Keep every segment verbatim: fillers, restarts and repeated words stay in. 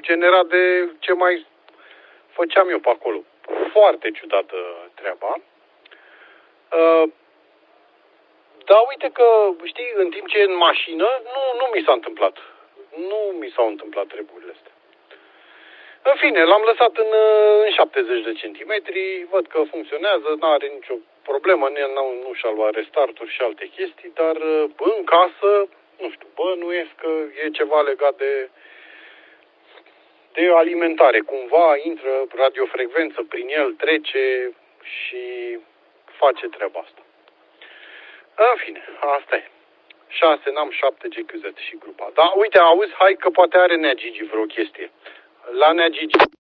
generat de ce mai făceam eu pe acolo. Foarte ciudată treaba. Uh, dar uite că, știi, în timp ce e în mașină, nu, nu mi s-a întâmplat. Nu mi s-au întâmplat treburile astea. În fine, l-am lăsat în, în șaptezeci de centimetri, văd că funcționează, nu are nicio problemă, nu, nu și-a luat restarturi și alte chestii, dar în casă, nu știu, bănuiesc că e ceva legat de, de alimentare. Cumva intră radiofrecvență prin el, trece și face treaba asta. În fine, asta e. șase, n-am șapte G Q Z și grupa. Da, uite, auzi, hai că poate are Nea Gigi vreo chestie. La Nea Gigi.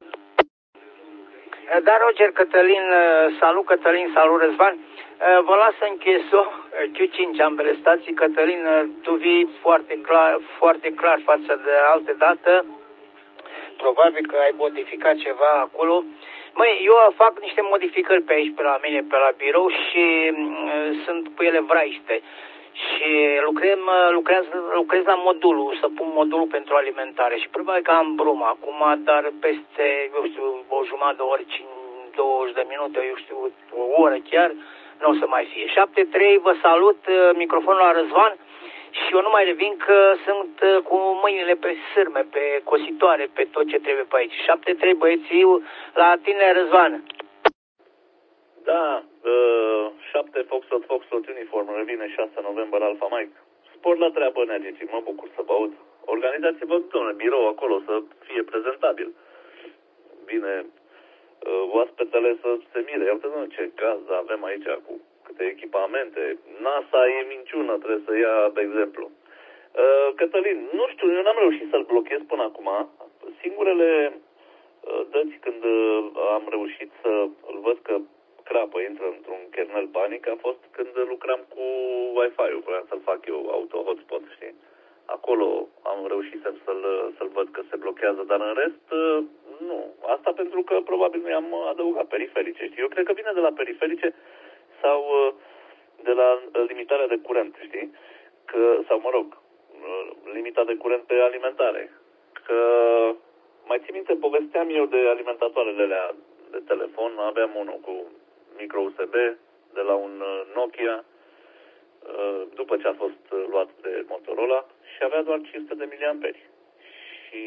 Da, Roger, Cătălin, salut Cătălin, salut Răzvan. Vă las în Cheso, Q cinci, ambele stații. Cătălin, tu vii foarte clar, foarte clar față de altă dată. Probabil că ai modificat ceva acolo. Măi, eu fac niște modificări pe aici, pe la mine, pe la birou și uh, sunt cu ele vraiste. Și lucrez, lucrez, lucrez la modulul, să pun modulul pentru alimentare. Și probabil că am brum acum, dar peste, eu știu, o jumătate de oră, douăzeci de minute, eu știu, o oră chiar, nu o să mai fie. șapte trei, vă salut, microfonul la Răzvan. Și eu nu mai revin că sunt cu mâinile pe sârme, pe cositoare, pe tot ce trebuie pe aici. șapte trei, băieții, la tine, Răzvan. Da, uh, șapte Foxtrot Foxtrot Uniform, revine șase noiembrie Alpha Mike. Spor la treabă, Nea Gigi, mă bucur să vă aud. Organizați-vă, domnule, birou acolo să fie prezentabil. Bine, uh, oaspetele să se mire. Iată, domnule, ce caz avem aici cu câte echipamente. NASA e minciună, trebuie să ia de exemplu. Uh, Cătălin, nu știu, eu n-am reușit să-l blochez până acum. Singurele uh, dăți când uh, am reușit să îl văd că crapă, intră într-un kernel panic, a fost când lucram cu Wi-Fi-ul, vreau să-l fac eu auto-hotspot, știi? Acolo am reușit să-l, să-l văd că se blochează, dar în rest, nu. Asta pentru că probabil nu i-am adăugat periferice, știi? Eu cred că vine de la periferice sau de la limitarea de curent, știi? Că, sau, mă rog, limita de curent pe alimentare. Că, mai țin minte, povesteam eu de alimentatoarele alea de telefon, aveam unul cu micro U S B de la un Nokia, după ce a fost luat de Motorola, și avea doar cinci sute de miliamperi. Și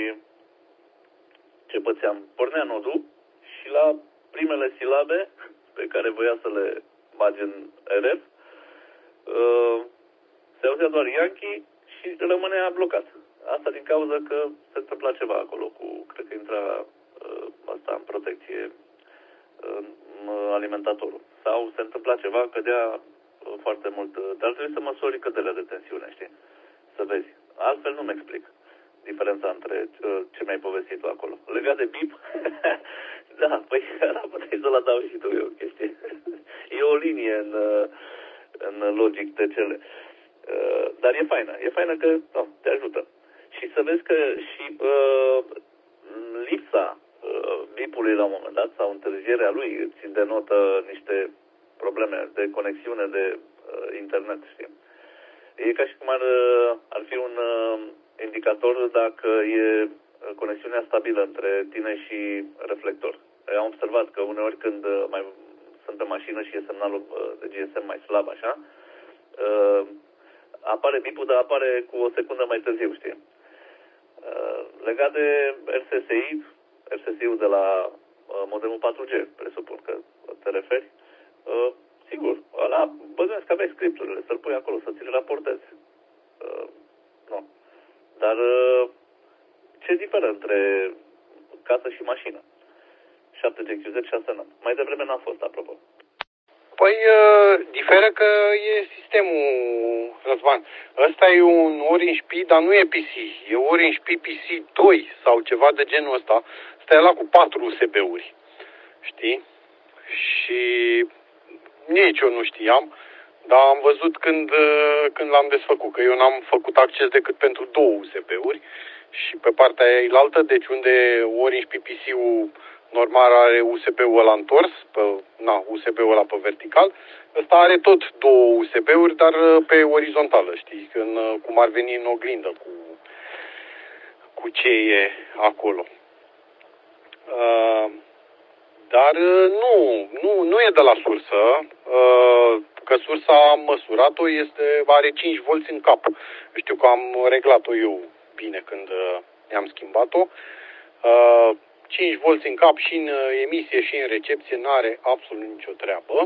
ce pățeam? Pornea nodul și la primele silabe pe care voia să le bage în R F, se auzea doar Yankee și rămânea blocat. Asta din cauza că se întâmpla ceva acolo cu, cred că intra asta în protecție, alimentatorul. Sau se întâmpla ceva, cădea foarte mult, dar trebuie să măsori căderea de tensiune, știi? Să vezi. Altfel nu-mi explic diferența între ce mi-ai povestit tu acolo. Legat de bip, da, păi era puteai să-l adaug și tu, e o chestie. E o linie în, în logic de cele. Dar e faină, e faină că no, te ajută. Și să vezi că și uh, lipsa bipului la un moment dat sau întârzierea lui îți denotă niște probleme de conexiune de uh, internet, știi? E ca și cum ar, ar fi un uh, indicator dacă e conexiunea stabilă între tine și reflector. Am observat că uneori când mai sunt pe mașină și e semnalul de G S M mai slab, așa, uh, apare bipul, dar apare cu o secundă mai târziu, știi? Uh, legat de R S S I, R S S I-ul de la uh, modemul patru G, presupun că te referi. Uh, sigur, ăla, băgăți că aveai scripturile, să-l pui acolo, să ți le raportezi. Uh, nu. Dar uh, ce diferă între casă și mașină? șapte G Q Z, șase n. Mai devreme n-a fost, apropo. Păi, uh, diferă că e sistemul, Răzvan. Ăsta e un Orange Pi, dar nu e P C. E Orange Pi P C doi sau ceva de genul ăsta. Ăsta e ăla cu patru U S B-uri. Știi? Și nici eu nu știam, dar am văzut când, uh, când l-am desfăcut, că eu n-am făcut acces decât pentru două U S B-uri. Și pe partea ailaltă, deci unde Orange P P C-ul normal are U S B-ul ăla întors, pe, na, U S B-ul ăla pe vertical, ăsta are tot două U S B-uri, dar pe orizontală, știi, când, cum ar veni în oglindă cu, cu ce e acolo. Uh, dar nu, nu, nu e de la sursă, uh, că sursa am măsurat-o este, are cinci volți în cap. Știu că am reglat-o eu bine când uh, i-am schimbat-o. Uh, cinci volți în cap și în emisie și în recepție n-are absolut nicio treabă.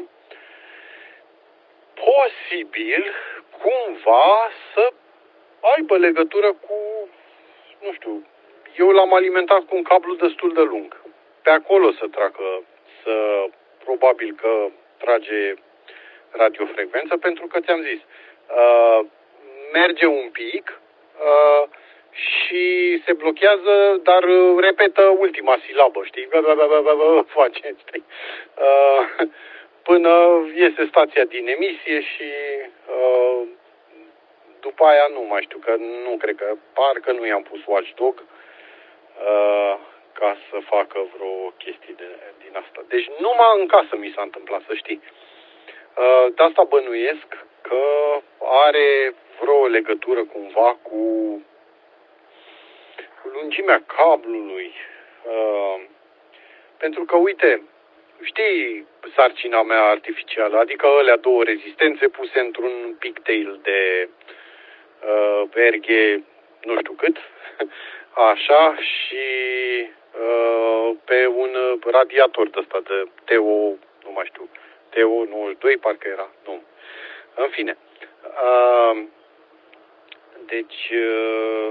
Posibil cumva să aibă legătură cu, nu știu, eu l-am alimentat cu un cablu destul de lung. Pe acolo să tragă, să, probabil că trage radiofrecvență, pentru că ți-am zis, uh, merge un pic uh, și se blochează, dar repetă ultima silabă, știi? Face, știi? Uh, până iese stația din emisie și uh, după aia nu mai știu, că nu cred că, parcă nu i-am pus watchdog uh, ca să facă vreo chestie de, din asta. Deci numai în casă mi s-a întâmplat, să știi. Uh, de asta bănuiesc că are vreo legătură cumva cu lungimea cablului. Uh, pentru că, uite, știi sarcina mea artificială, adică alea două rezistențe puse într-un pigtail de uh, R G nu știu cât, așa, și uh, pe un radiator de ăsta de T O, nu mai știu, T O nouăzeci și doi parcă era, nu. În fine. Uh, deci uh,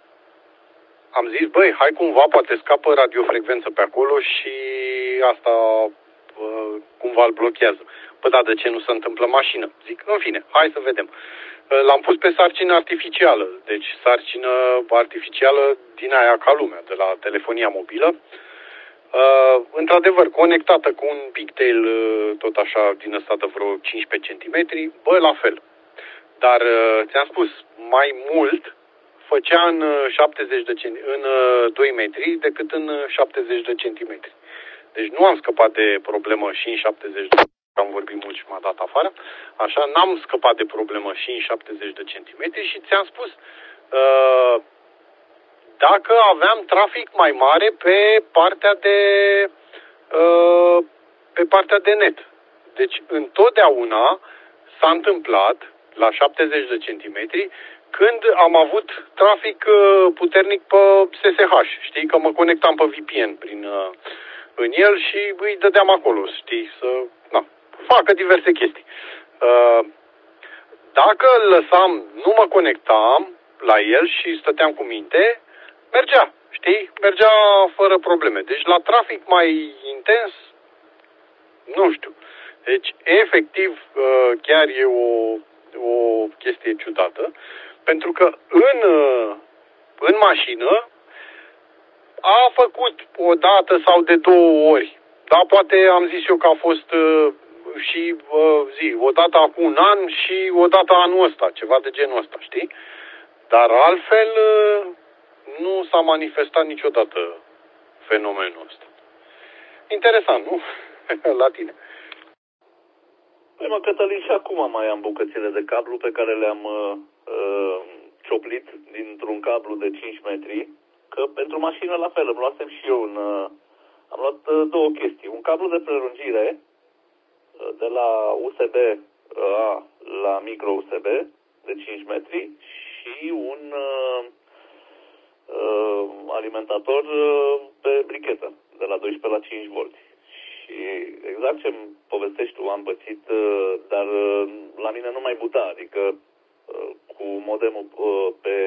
am zis, băi, hai cumva, poate scapă radiofrecvență pe acolo și asta uh, cumva îl blochează. Păi da, de ce nu se întâmplă mașină? Zic, în fine, hai să vedem. Uh, l-am pus pe sarcină artificială, deci sarcină artificială din aia ca lumea, de la telefonia mobilă. Uh, într-adevăr, conectată cu un pigtail uh, tot așa din ăsta de vreo cincisprezece centimetri, bă, la fel. Dar uh, ți-am spus, mai mult făcea în șaptezeci de centimetri, în doi metri decât în șaptezeci de centimetri. Deci nu am scăpat de problemă și în șaptezeci de centimetri, am vorbit mult și m-a dat afară. Așa, n-am scăpat de problemă și în șaptezeci de centimetri și ți-am spus, uh, dacă aveam trafic mai mare pe partea de uh, pe partea de net. Deci întotdeauna s-a întâmplat la șaptezeci de centimetri când am avut trafic uh, puternic pe S S H. Știi că mă conectam pe V P N prin, uh, în el și îi dădeam acolo, știi, să na, facă diverse chestii. Uh, dacă îl lăsam, nu mă conectam la el și stăteam cu minte, mergea, știi? Mergea fără probleme. Deci la trafic mai intens, nu știu. Deci, efectiv, chiar e o, o chestie ciudată, pentru că în, în mașină a făcut o dată sau de două ori. Da, poate am zis eu că a fost și zi, o dată acum un an și o dată anul ăsta, ceva de genul ăsta, știi? Dar altfel nu s-a manifestat niciodată fenomenul ăsta. Interesant, nu? La tine. Păi mă, Cătălin, și acum mai am bucățile de cablu pe care le-am uh, cioplit dintr-un cablu de cinci metri, că pentru mașină la fel, îmi luasem și eu un... Uh, am luat uh, două chestii. Un cablu de prelungire uh, de la U S B A la micro U S B de cinci metri și un uh, uh, alimentator uh, pe brichetă de la doisprezece la cinci volți. Și exact ce-mi povestești tu am pățit, dar la mine nu mai buta, adică cu modemul pe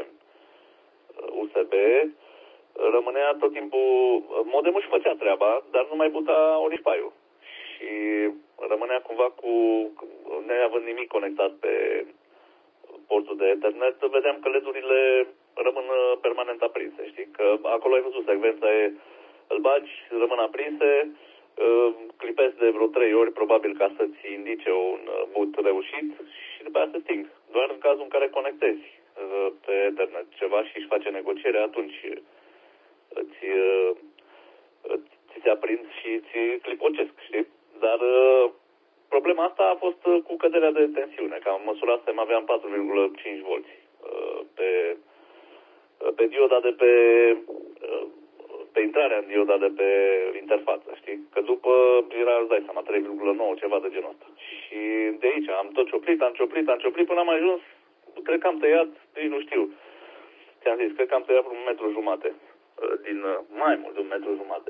U S B rămânea tot timpul, modemul își făcea treaba, dar nu mai buta Wi-Fi-ul. Și rămânea cumva cu, neavând nimic conectat pe portul de Ethernet, vedeam că L E D-urile rămân permanent aprinse, știi? Că acolo ai văzut, secvența e, îl bagi, rămân aprinse, clipesc de vreo trei ori, probabil ca să-ți indice un boot reușit și după aceea se sting. Doar în cazul în care conectezi pe Ethernet ceva și își face negociere, atunci îți, ți se aprind și ți clipocesc, știi? Dar problema asta a fost cu căderea de tensiune, că am măsurat să aveam patru virgulă cinci volți pe pe dioda de pe, pe intrarea în dioda de pe interfață, știi? Că după era, îți dai seama, trei virgulă nouă, ceva de genul ăsta. Și de aici am tot cioplit, am cioplit, am cioplit până am ajuns, cred că am tăiat, nici nu știu, ți-am zis, cred că am tăiat un metru jumate, din mai mult de un metru jumate.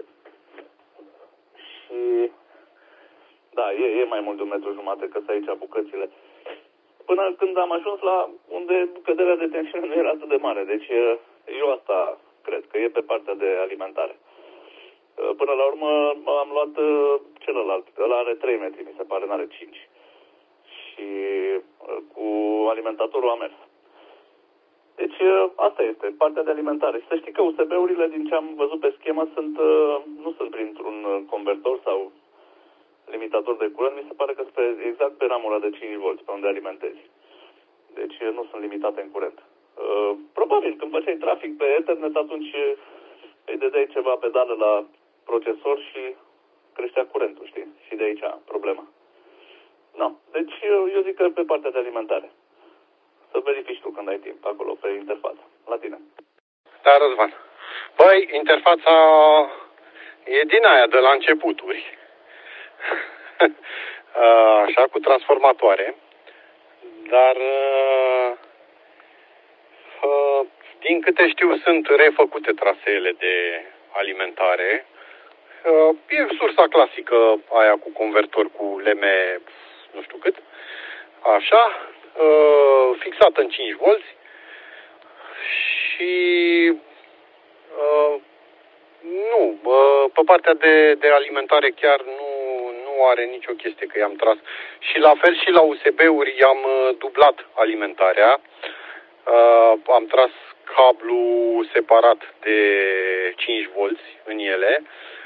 Și, da, e, e mai mult de un metru jumate, că sunt aici bucățile. Până când am ajuns la unde căderea de tensiune nu era atât de mare. Deci eu asta cred, că e pe partea de alimentare. Până la urmă am luat celălalt, ăla are trei metri, mi se pare, n-are cinci. Și cu alimentatorul am mers. Deci asta este, partea de alimentare. Și să știi că U S B-urile, din ce am văzut pe schemă, sunt, nu sunt printr-un convertor sau limitator de curent, mi se pare că sunt exact pe ramura de cinci volți, pe unde alimentezi. Deci nu sunt limitate în curent. Probabil, când făceai trafic pe Ethernet, atunci îi dădeai ceva pedală la procesor și creștea curentul, știi? Și de aici problema. No. Deci eu, eu zic că pe partea de alimentare. Să verifici tu când ai timp acolo pe interfață. La tine. Da, Răzvan. Băi, interfața e din aia de la începuturi. Așa, cu transformatoare. Dar din câte știu sunt refăcute traseele de alimentare. E sursa clasică aia cu convertor cu leme nu știu cât. Așa, fixată în cinci volți. Și nu, pe partea de, de alimentare chiar nu, nu are nicio chestie că i-am tras. Și la fel și la U S B-uri i-am dublat alimentarea. Am tras cablu separat de cinci volți în ele.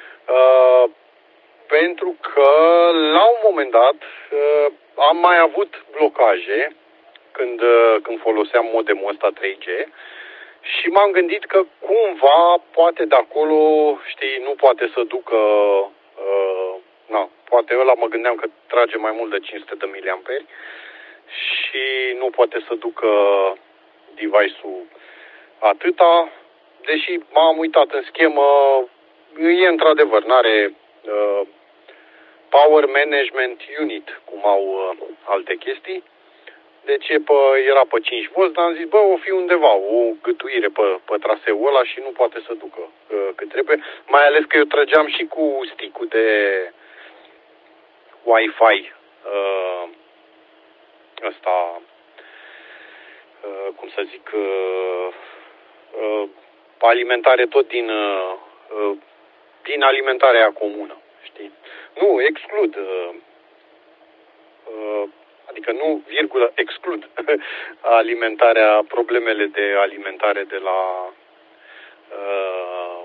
Pentru că la un moment dat am mai avut blocaje când, când foloseam modemul ăsta trei G. Și m-am gândit că cumva poate de acolo, știi, nu poate să ducă, uh, na, poate ăla mă gândeam că trage mai mult de cinci sute de miliamperi și nu poate să ducă device-ul atâta, deși m-am uitat în schemă, e într-adevăr, n-are uh, Power Management Unit, cum au uh, alte chestii. Deci e pe, era pe cinci volți, dar am zis, bă, o fi undeva, o gâtuire pe, pe traseul ăla și nu poate să ducă uh, cât trebuie. Mai ales că eu trăgeam și cu stick-ul de Wi-Fi uh, ăsta, uh, cum să zic, uh, uh, alimentare tot din, uh, uh, din alimentarea comună, știi? Nu, exclud, uh, uh, adică nu, virgulă, exclud alimentarea, problemele de alimentare de la uh,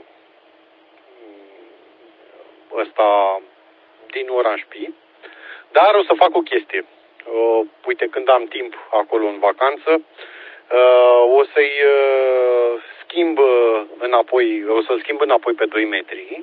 ăsta din Orange Pi. Dar o să fac o chestie. Uh, uite, când am timp acolo în vacanță, uh, o să-i uh, schimb înapoi, o să-l schimb înapoi pe doi metri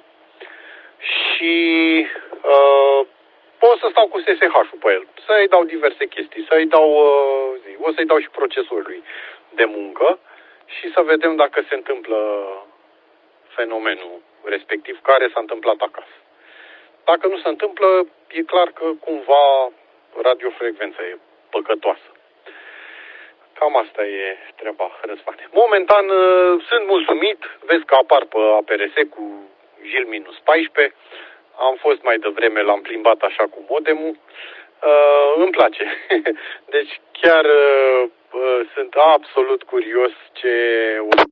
și uh, o să stau cu S S H-ul pe el, să-i dau diverse chestii, să-i dau, uh, zi, o să-i dau și procesorului de muncă și să vedem dacă se întâmplă fenomenul respectiv care s-a întâmplat acasă. Dacă nu se întâmplă, e clar că cumva radiofrecvența e păcătoasă. Cam asta e treaba, Răzvane. Momentan uh, sunt mulțumit, vezi că apar pe A P R S cu J I L paisprezece. Am fost mai devreme, l-am plimbat așa cu modemul. Uh, îmi place. Deci chiar uh, uh, sunt absolut curios ce